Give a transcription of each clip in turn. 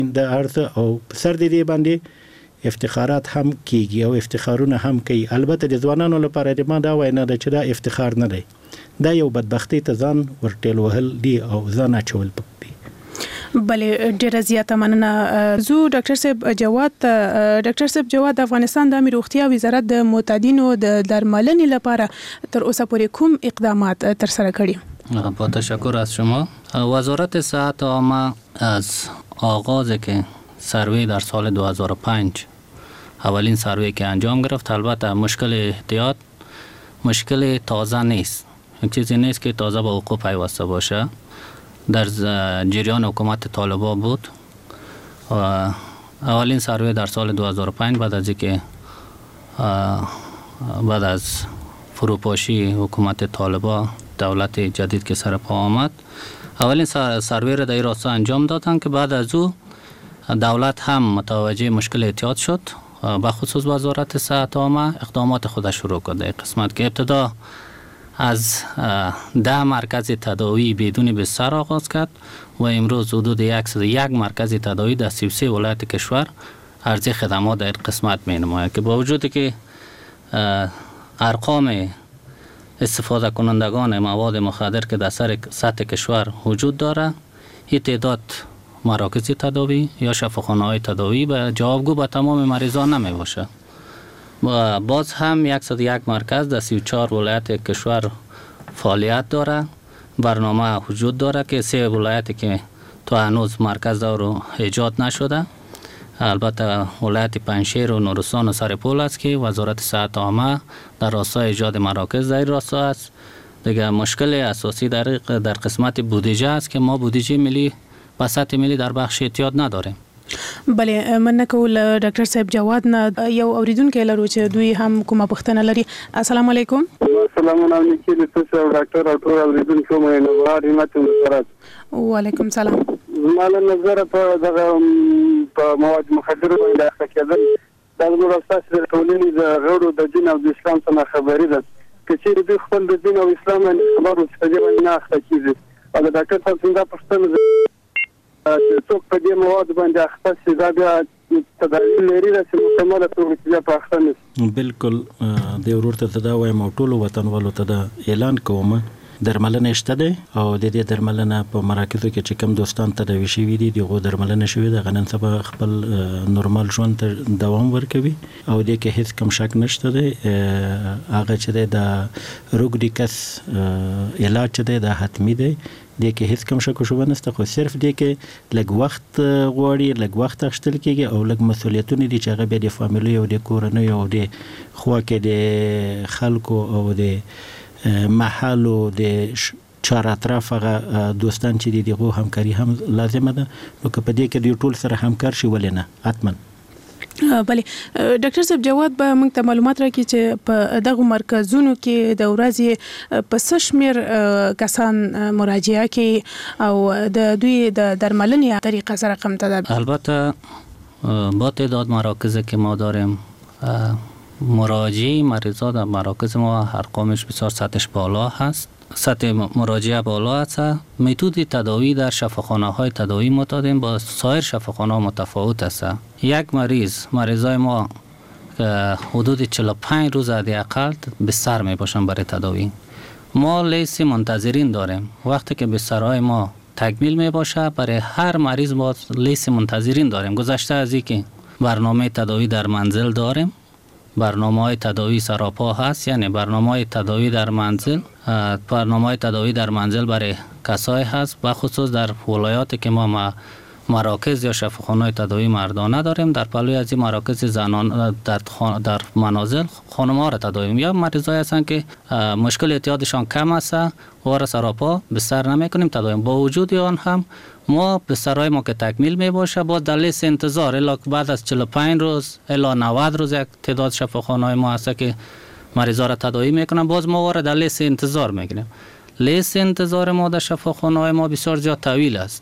د عرض او سر دې باندې افتخارات هم کیږي او افتخارونه هم کوي. البته د ځوانانو لپاره د ما دا وینا ده چې دا افتخار نه دی، دا یو بدبختی ته ځان ورټیل وهل دی او ځان اچول دی. بله ډیره زیاته مننه. زو ډاکټر صاحب جواد افغانستان د روغتیا وزارت د معتادینو د درملنې لپاره تر اوسه پورې کوم اقدامات تر سره کړي؟ با تشکر از شما. وزارت صحت عامه از آغاز که سروی در سال 2005 اولین سروی که انجام گرفت، البته مشکل احتیاط مشکل تازه نیست، یک چیزی نیست که تازه با حقوق پیوسته باشه. در جریان حکومت طالبان بود. اولین سروی در سال 2005 بعد از اینکه بعد از فروپاشی حکومت طالبان دولت جدید که سر پا آمد، اولین سروی را در راستا انجام دادن که بعد از او دولت هم متوجه مشکل احتیاط شد، به خصوص وزارت صحت عامه اقدامات خودش شروع کرد. در قسمت که ابتدا از 10 مرکز تداوی بدون بستر آغاز کرد و امروز حدود 101 مرکز تداوی در 33 ولایت کشور عرضه خدمات در قسمت می نماید که با وجودی که ارقام استفاده کنندگان مواد مخدر که در سطح کشور وجود داره، این تعداد مراکز تداوی یا شفاخانه های تداوی به جوابگو به تمام مریضان نمی باشه. و باز هم 101 مرکز در 34 ولایت کشور فعالیت داره. برنامه وجود داره که 3 ولایتی که تو هنوز مرکز دارو ایجاد نشده، البته ولایت پنجشیر و نورستان و سرپول است که وزارت صحت عامه در راستای ایجاد مراکز در راستا است. دیگه مشکل اساسی در قسمت بودجه است که ما بودجه ملی و سطح ملی در بخش احتیاط نداریم. بله مننه کول ډاکټر صاحب جواد نه یو اوریدونکو لرو چې دوی هم کومه پوښتنه لري. السلام علیکم. السلام علیکم ډاکټر او ټول اوریدونکو مې نوار همت سره. وعلیکم سلام. زموږ نظر په مواد مخدر باندې اخته دا زموږ اساس د ټولنې د غړو د دین او د اسلام څخه خبرې ده چې چیرې د خپل د دین او اسلام باندې خبرو څه نه اخته کیږي. او د ډاکټر صاحب څنګه پوښتنه څوک په دې مواد باندې اخته شي دا بیا تداوی لري چې مکمله توګه په اخته نشي. بالکل د ورور ته دا وایم او ټول وطنوالو ته دا اعلان کوم درملنه شته ده او د دې درملنه په مراکزو کې چې کوم دوستان تداوی شوي دي دغه درملنه شوي ده غنن سبا خپل نورمال ژوند ته دوام ورکوي او د کې هیڅ کم شک نشته ده. هغه چې د روګډیکس علاج ده د حتمی ده، د کې هیڅ کم شک شوبه نشته، خو صرف د کې لږ وخت غواړي، لږ وخت اخستل کېږي او لږ مسولیتونه دي چې هغه به د فامیلی او د کورنۍ او د خوا کې د خلکو او د محلو د چار اطراف هغه دوستان چې دي دغه همکاري هم لازمه ده. نو که په دې کې د ټول سره همکار شي ولې نه حتما. بله ډاکټر صاحب جواد به موږ ته معلومات راکړي چې په دغه مرکزونو کې د ورځې په څه شمېر کسان مراجعه کوي او د دوی د درملنې طریقه سره رقم ته ده؟ البته با تعداد مراکزی که ما داریم مراجعه مریضا در مراکز ما ارقامش بسیار سطحش بالا هست، سطح مراجعه بالا است. متد تداوی در شفاخانه های تداوی معتادین با سایر شفاخانه متفاوت است. یک مریضای ما حدود 45 روز حداقل بستر می باشن برای تداوی. ما لیست منتظرین داریم، وقتی که بسترهای ما تکمیل می باشه برای هر مریض ما لیست منتظرین داریم. گذشته از اینکه برنامه تداوی در منزل داریم، برنامه‌های تداوی سراپا هست، یعنی برنامه‌های تداوی در منزل، برنامه‌های تداوی در منزل برای کسایی هست و خصوص در ولایاتی که ما مراکز یا شفاخانه‌های تداوی مردانه داریم، در پلوی از این مراکز زنان در منازل خانم‌ها را تداوی یا مریضایی هستند که مشکل اعتیادشان کم است و را سراپا بستر نمی‌کنیم تداوی. با وجود آن هم ما بسترهای ما که تکمیل می باشه باز در لیست انتظار الا بعد از 45 روز الا 90 روز یک تعداد شفاخانه‌های ما هست که مریضا را تداوی میکنن، باز ما وارد در لیست انتظار میگیریم. لیست انتظار ما در شفاخانه‌های ما بسیار زیاد طویل است.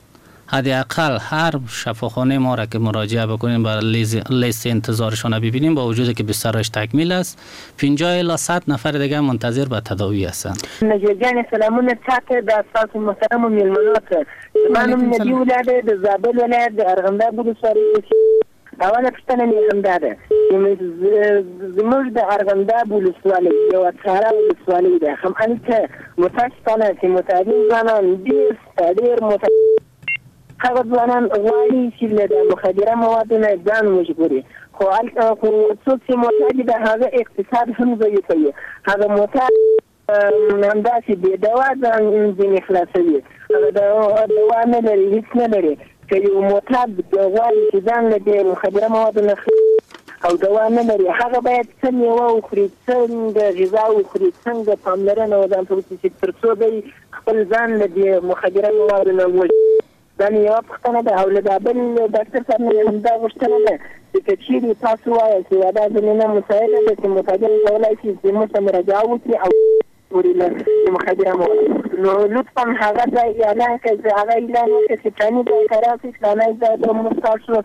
حداقل هر شفاخانه ما را که مراجعه بکنیم با لیست انتظارشان ببینیم، با وجودی که بسترش تکمیل است 50 الی 100 نفر دیگه منتظر به تداوی هستند. نجیبجان سلامونه تحت د اساس محترم و میلمنات منم نبی ولاده د زابل ولایت د ارغنداب ولسوالۍ اوله پښتنه مې همدا ده زموږ د ارغنداب ولسوالۍ یو څاره ولسوالۍ ده هم هلته متاسفانه چې متعدین ځوانان ډېر هغه ځوانان غواړي چې له مخدره موادو نه ځان وژغوري، خو څوک چې معتاد ده هغه اقتصاد هم ضعیف کوي، هغه معتاد همداسې بې دوا ځان ځینې خلاصوي، هغه دوا نه لري، هېڅ نه لري. که یو معتاد غواړي چې ځان له دې مخدره موادو نه او دوا نه لري، هغه باید څه میوه وخوري، څنګه غذا وخوري، څنګه پاملرنه ورځان ته وکړي چې تر څو دی خپل ځان له دې مخدره موادو نه وژغوري. دا یوه پوښتنه ده. او له دا بل ډاکټر صاحب نه همدا غوښتنه ده چې که چېرې تاسو وایاست چې دا زمینه مساعده ده چې متاجر کولی شي چې موږ ته مراجعه وکړي او ورې له مخدره موادو، نو لطفا هغه ځای اعلان کړئ، هغه اعلان وکړئ چې فلاني ځای ته راسئ، فلانی ځای ته موږ تاسو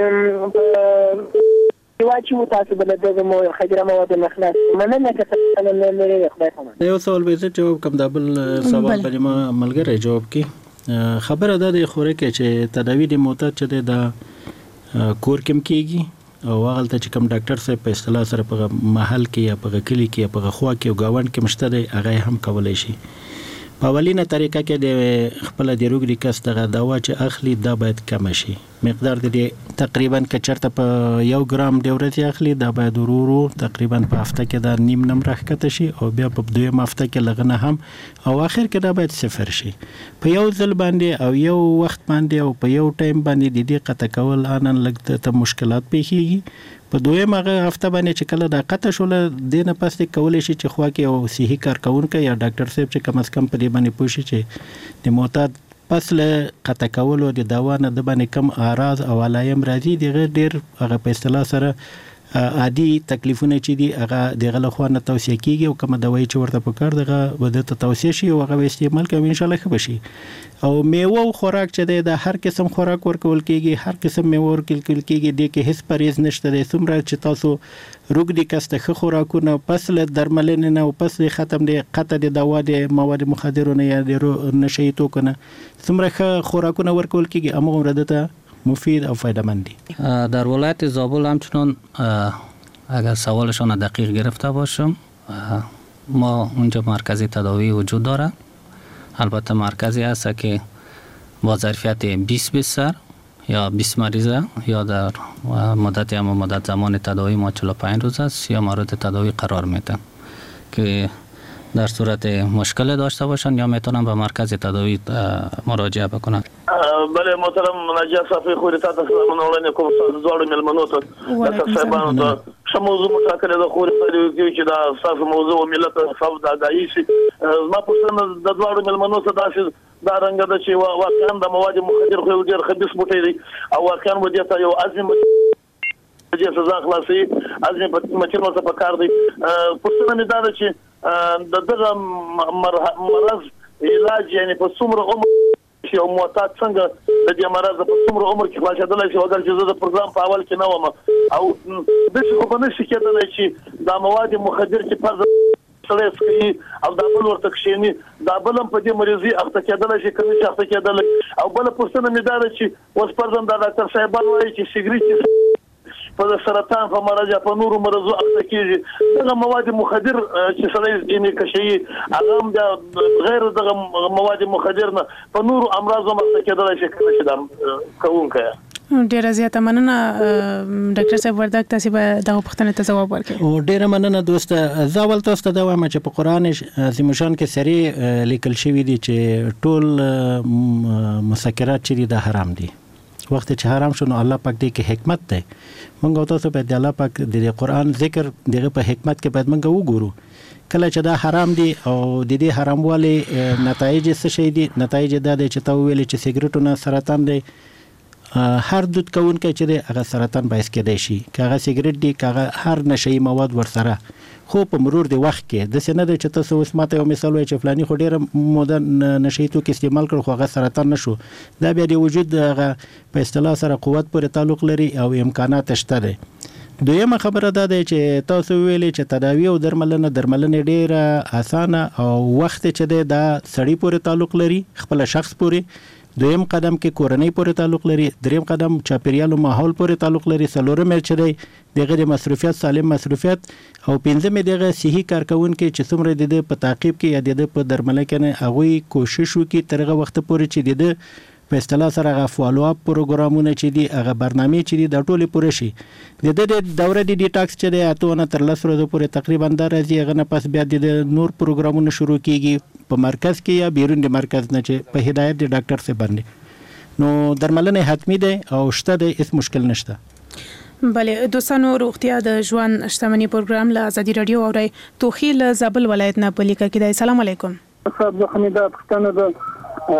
واچو، تاسو به له دغه مخدره موادو نه خلاص. مننه که تاسو نه لرئ. خدای پامان. یو سوال به زه جواب کوم، دا بل سوال به ما ملګری جواب کړي. خبره ده د خوره کې چې تداوی د معتاد چې د کور کې کېږي او هغه ته چې کوم ډاکټر صاحب په اصطلاح سره په محل کې یا په کلی کې یا په خوا کې او گاوند کې مشته دی، هغه هم کولای شي. په اولینه طریقه کې د خپل د روغ ریکس دغه دوا چې اخلي دا باید کم شي، مقدار د تقریبا که چرته په 1 ګرام د ورځې اخلي دا باید ورو تقریبا په هفته کې دا نیم نم راکته شي او بیا په دویم هفته کې لغنه هم او اخر کې دا باید صفر شي. په یو ځل باندې او یو وخت باندې او په یو ټایم باندې د دې قطع کول انن لګ ته مشکلات پیښیږي. په دویم هفته باندې چې کله دا قطع شول دینه پس کولای شي چې خوا کې او صحي کارکونکو یا ډاکټر صاحب چې کم از کم په دې باندې پوښي چې د معتاد پس له قطع کولو د دوا نه د باندې کم اعراض او علایم راځي، دغه ډیر هغه په اصطلاح سره عادي تکلیفونه چې دي هغه دغه له خوا نه توصیه کیږي او کوم دوايي چې ورته پکار دغه بده ته توصیه شي او هغه استعمال کوي ان شاء الله ښه بشي. او میوه او خوراک چې د هر قسم خوراک ورکول کیږي، هر قسم میوه ورکول کیږي، د کې هیڅ پرهیز نشته د څومره چې تاسو روغ دي کسته ښه خوراکونه پس له درملنې نه او پس ختم دي قطع د دوا د مواد مخدرونه یا د نشئی توکو نه څومره ښه خوراکونه ورکول کیږي هغه ورته مفید او فایده‌مند دي. در ولایت زابل همچنان اگر سوالشان دقیق گرفته باشم ما اونجا مرکزی تداوی وجود داره، البته مرکزی هست که با ظرفیت 20 بستر یا 20 مریضه یا در مدت زمان تداوی ما 45 روز است یا مورد تداوی قرار میدن که در صورت مشکل داشته باشن یا میتونن به مرکز تداوی مراجعه بکنن. بله محترم ناجیه صافی خوری تا سلام علیکم استاد زوړ ملمنو ته تاسو صاحبانو ته شمو موضوع مشاکل د خوری په کې دا تاسو موضوع ملت صف د دایشي ما پوښتنه د زوړ ملمنو ته دا رنګ د چې واقعا د مواد مخدر خو ډیر خبيث بوټي دي او واقعا ودی ته یو عزم چې سزا خلاصي عزم په مچلو څخه پکار دي. پوښتنه مې دا ده چې د دغه مرض علاج یعنی په څومره عمر چې او معتاد څنګه د دې مرض په څومره عمر کې خلاصېدلی شي، اگر چې زه د پروګرام په اول کې نه وم او داسې خو به نشي کېدلی چې دا مواد مخدر چې فرض سړی څکوي او دا بل ورته کښېني دا بل هم په دې مریضي اخته کېدلی شي که نه شي اخته کېدلی. او بله پوښتنه مې دا ده چې اوس فرضاً دا ډاکټر صاحبان وایي چې سګرېټ په سرطان په مرض یا په نورو مرضو اخته کېږي، دغه مواد مخدر چې سړی یې کشوي هغه هم د غیر دغه مواد مخدر نه په نورو امراضو هم اخته کېدلی شي که نه شي دا کوونکی. ډیره زیاته مننه ډاکټر صاحب وردګ، تاسو به دغه پوښتنې ته ځواب ورکړئ. او ډیره مننه دوسته. زه اول تاسو ته دا وایم چې په قرآن عظیم شان کې سری لیکل شوی دی چې ټول مسکرات چې د حرام دي. وخت چې حرام شونه الله پاک دې کې حکمت ده. موږ تاسو په الله پاک د قرآن ذکر دغه په حکمت کې باید موږ وګورو. کله چې دا حرام دي او د دې حراموالي نتایج څه شي دي؟ نتایج دا دي چې تا ویل چې سګریټونه سرطان دي، هر دود کوونکی چې دی هغه سرطان باعث کېدای شي، که هغه سګریټ دی که هغه هر نشئی مواد ورسره خو په مرور د وخت کې د سینه د چې تاسو اوس ماته یو مثال وایي چې فلاني خو ډېر موده نشي توکي استعمال کړ خو هغه سرطان نشو. دا بیا د وجود هغه په اصطلاح سره قوت پورې تعلق لري او امکانات شته دي. دویمه خبره ده چې تاسو ویلي چې تداوی او درملنه ډیره اسانه او وخت چې ده دا سړی پورې تعلق لري خپل شخص پورې. دویم قدم کې کورنۍ پورې تعلق لري. دریم قدم چاپیریال او ماحول پورې تعلق لري. څلورم چې دی دغه د مصرفیت سالم مصرفیت او پنځم دغه صحي کارکونکو چې څومره د په تعقیب کې یا د په درملنه کې هغه کوشش وکړي ترغه وخت پورې چې د په اصطلاح سره هغه فالو اپ پروګرامونه چې دي هغه برنامه چې دي د ټوله پوره شي. د دوره د ډیټاکس چې دی اتونه تر 10 ورځې پورې تقریبا درځي هغه نه پس بیا د نور پروګرامونه شروع کیږي په مرکز کې یا بیرون د مرکز نه چې په هدایت د ډاکټر څخه باندې. نو درملنه حتمی ده او شته د هیڅ مشکل نشته. بله دوستانو روغتیا د ژوند شتمنۍ پروګرام له ازادي رادیو اوري توخیل زابل ولایت نه پلیکه کې. السلام علیکم. صاحب زه حمیده پښتنه ده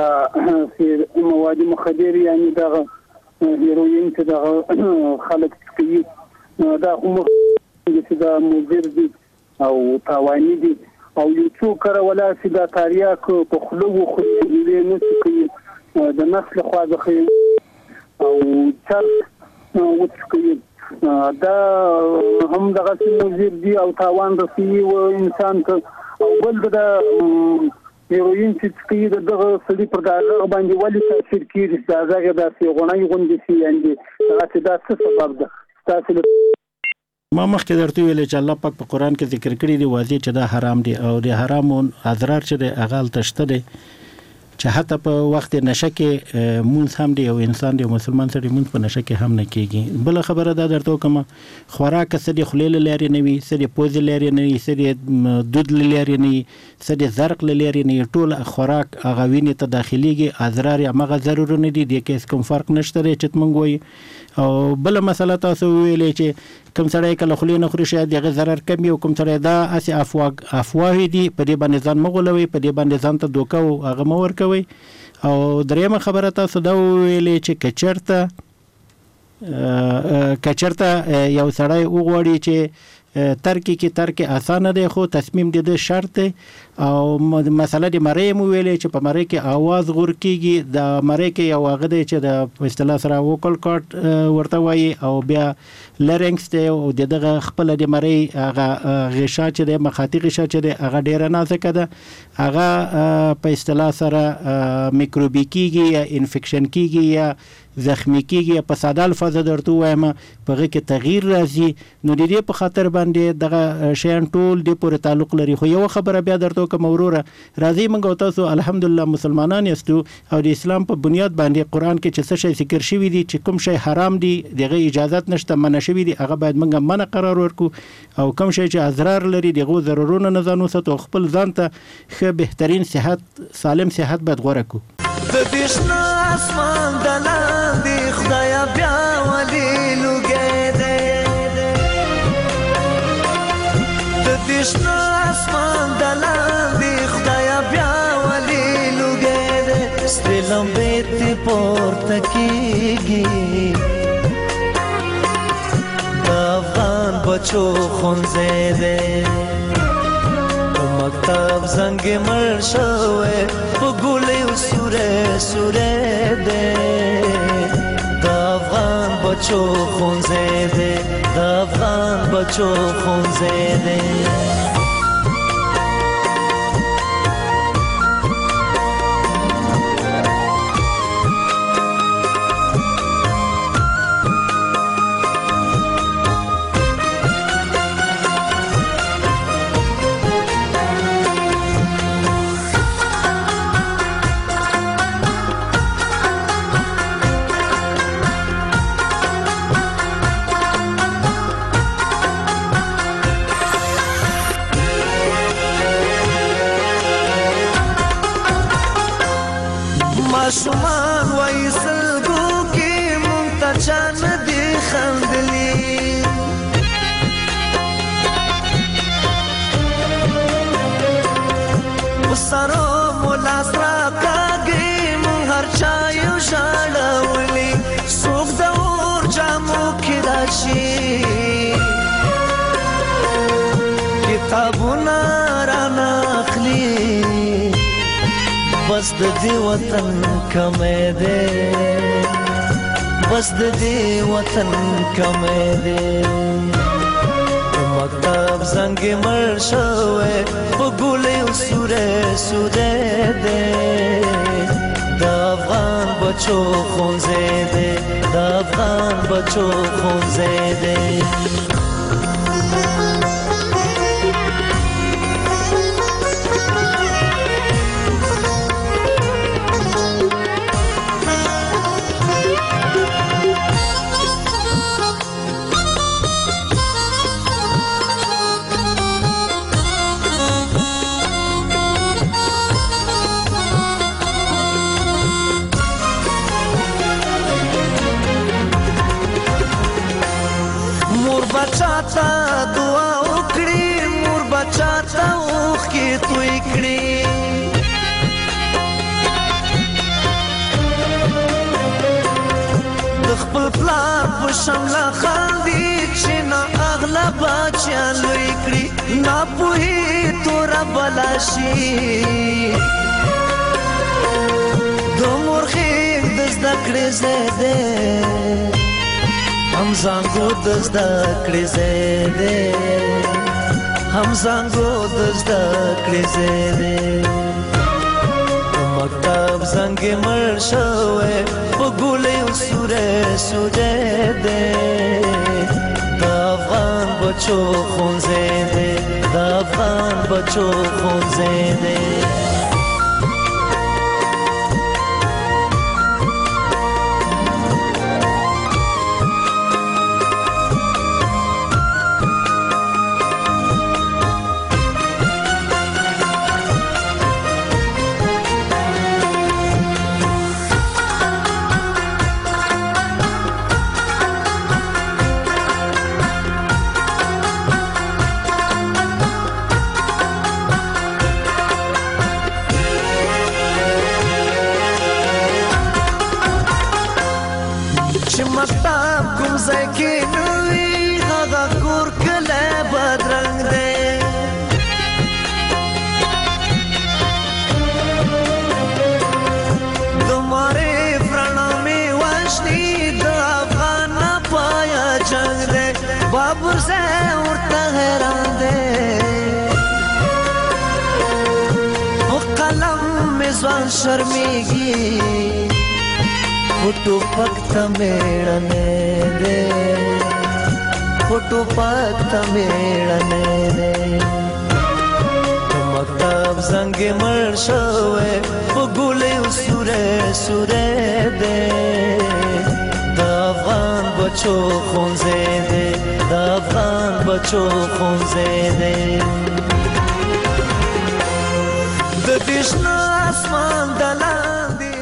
مواد مخدر یعنی دا هیروین چې دا خلک کوي دا هم چې دا مضر دي او تاواني دي او یو څو کړه ولا چې دا تاریاک په خلو خو دې نه کوي د نسل خواځخه او چر وڅکوي دا هم دغه مضر دي او تاوان رسوي او انسان ته او بل دا هیروین چې کوي دغه سړي پر دغه باندې ولې تاثیر کوي دا هغه داسې غونې غونډې شي یعنی دا څه سبب ده تاسو ما مخکې درته ویل چې الله پاک په قران کې ذکر کړی دی واضح چې دا حرام دي او د حرامو اضرار چې د اغال تشته دي چې حتی په وخت نشه کې مونږ هم دی او انسان دی مسلمان سره مونږ په نشه کې هم نه کیږي. بل خبره دا درته کوم خوراک سړي خلیل لري نه وي سړي پوز لري نه وي سړي دود لري نه وي سړي زرق لري نه ټول خوراک هغه وینې ته داخليږي اضرار هغه ضرور نه دي د کې کوم فرق نشته چې مونږ وایي. او بل مسله تاسو ویلې چې کوم سړی کله خلی نه خوري شاید دغه ضرر کم او کوم سړی دا اسی افواه دي په دې باندې ځان مغولوي په دې باندې ځان ته دوکه او هغه مور کوي. او دریمه خبره تاسو دا ویلې چې کچرته یو سړی وغوړي چې ترک آسانه دی خو تصمیم د شرط او مسله د مری مو ویلې چې په مری کې आवाज غور کیږي د مری کې یو هغه دی چې د اصطلاح سره وکل کارت ورته وایي او بیا لرنګس دی او دغه خپل د مری هغه غشا چې د مخاطی غشا چې د هغه ډیره نازک ده هغه په اصطلاح سره میکروبی کیږي یا انفیکشن کیږي یا زخمی کیږي په ساده الفاظ درته وایم په هغه کې تغییر راځي. نو د دې په خاطر باندې دغه شیان ټول د پوره تعلق لري. خو یو خبره بیا درته کوم وروره راځي موږ تاسو الحمدلله مسلمانان یاستو او د اسلام په بنیاد باندې قران کې چې څه شی ذکر شوی دي چې کوم شی حرام دي دغه اجازه نشته منع شوی دي هغه باید موږ منع قرار ورکو او کوم شی چې اضرار لري دغه ضررونه نه ځانو ستو خپل ځان ته ښه بهترین صحت سالم صحت باید غوړه کو. د دشنا اسمان دلان دی خدایا بیا ولی لوګې دې د دشنا اسمان دلان دی خدایا بیا ولی لوګې دې ستلم بیت پورته کیږي د افغان بچو خونځې دې مکتب زنگ مر شوه په ګولې سوره دې د افغان بچو خونځې دې د افغان بچو خونځې دې شومان وای سلګو کې مونږ ته چان دي خندلي وسرو مولا سره کاږي مونږ هر چا یو شاړولي څوک د اور جامو کې راشي کې کتابونه را ناخلی بس د دې وطن کمې دی بس د دې وطن کمې دی مکتب زنګ مړ شوی په ګولې سورې سورې دی د افغان بچو ښوونځی دی د افغان بچو ښوونځی دی بچا تا دعا وکړي مور بچا تا اوښکې توی کړي د خپل پلار په شمله خاندي چې نا اغله بچیان لوی کړي ناپوهي توره بلا شي د مور خېږ د زده کړې ځای دی هم زانګو د زده کړې ځای دی هم زانګو د زده کړې ځای دی مکتب زنګ مړ شوی په ګولې سورې سورې دی د افغان بچو ښوونځی دی د افغان بچو ښوونځی دی چې مکتب کوم ځای کې نه وي هغه کور کلی بدرنګ دی د معارف رڼا مې وژني د افغان ناپایه جنګ دی بابر صاحب ورته حیران دی په قلم مې ځوان شرمېږي فوٹو پکتا میڑنے دے فوٹو پکتا میڑنے دے مکتب زنگ مړ شوی په ګولې سورې سورې دی د افغان بچو ښوونځی دی د افغان بچو ښوونځی دی د دې شنه اسمان د لاندې